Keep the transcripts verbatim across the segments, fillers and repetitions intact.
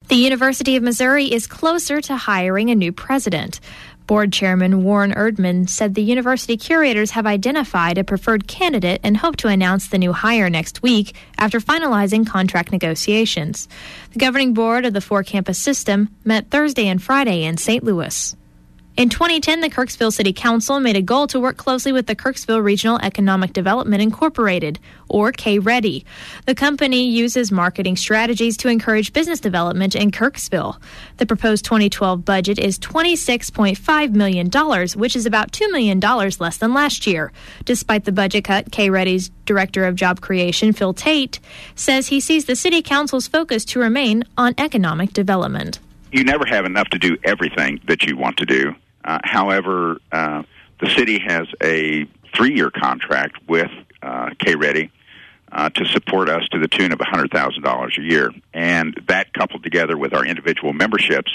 The University of Missouri is closer to hiring a new president. Board Chairman Warren Erdman said the university curators have identified a preferred candidate and hope to announce the new hire next week after finalizing contract negotiations. The governing board of the four-campus system met Thursday and Friday in Saint Louis. In twenty ten, the Kirksville City Council made a goal to work closely with the Kirksville Regional Economic Development Incorporated, or K-Ready. The company uses marketing strategies to encourage business development in Kirksville. The proposed twenty twelve budget is twenty-six point five million dollars, which is about two million dollars less than last year. Despite the budget cut, K-Ready's Director of Job Creation, Phil Tate, says he sees the City Council's focus to remain on economic development. You never have enough to do everything that you want to do. Uh, however, uh, the city has a three-year contract with uh, K-Ready uh, to support us to the tune of one hundred thousand dollars a year. And that, coupled together with our individual memberships,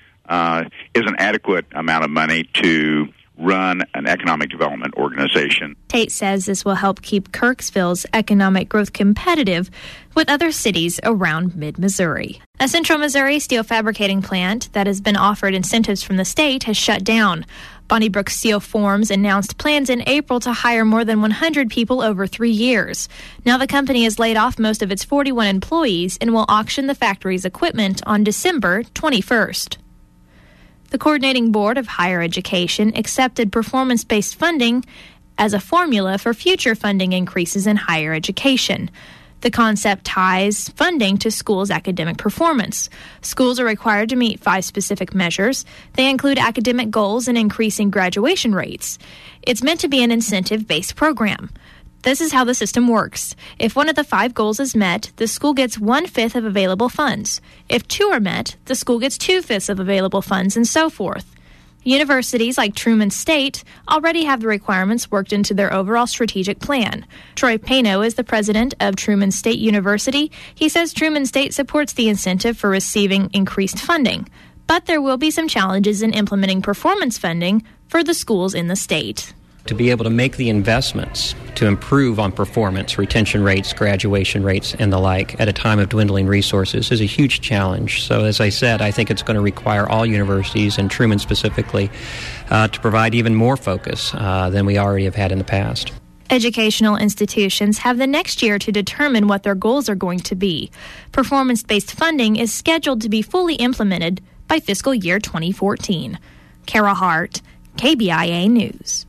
uh, is an adequate amount of money to run an economic development organization. Tate says this will help keep Kirksville's economic growth competitive with other cities around mid-Missouri. A Central Missouri steel fabricating plant that has been offered incentives from the state has shut down. Bonnybrook Steel Forms announced plans in April to hire more than one hundred people over three years. Now the company has laid off most of its forty-one employees and will auction the factory's equipment on December twenty-first. The Coordinating Board of Higher Education accepted performance-based funding as a formula for future funding increases in higher education. The concept ties funding to schools' academic performance. Schools are required to meet five specific measures. They include academic goals and increasing graduation rates. It's meant to be an incentive-based program. This is how the system works. If one of the five goals is met, the school gets one-fifth of available funds. If two are met, the school gets two-fifths of available funds, and so forth. Universities like Truman State already have the requirements worked into their overall strategic plan. Troy Pano is the president of Truman State University. He says Truman State supports the incentive for receiving increased funding, but there will be some challenges in implementing performance funding for the schools in the state. To be able to make the investments to improve on performance, retention rates, graduation rates, and the like at a time of dwindling resources is a huge challenge. So as I said, I think it's going to require all universities, and Truman specifically, uh, to provide even more focus uh, than we already have had in the past. Educational institutions have the next year to determine what their goals are going to be. Performance-based funding is scheduled to be fully implemented by fiscal year twenty fourteen. Kara Hart, K B I A News.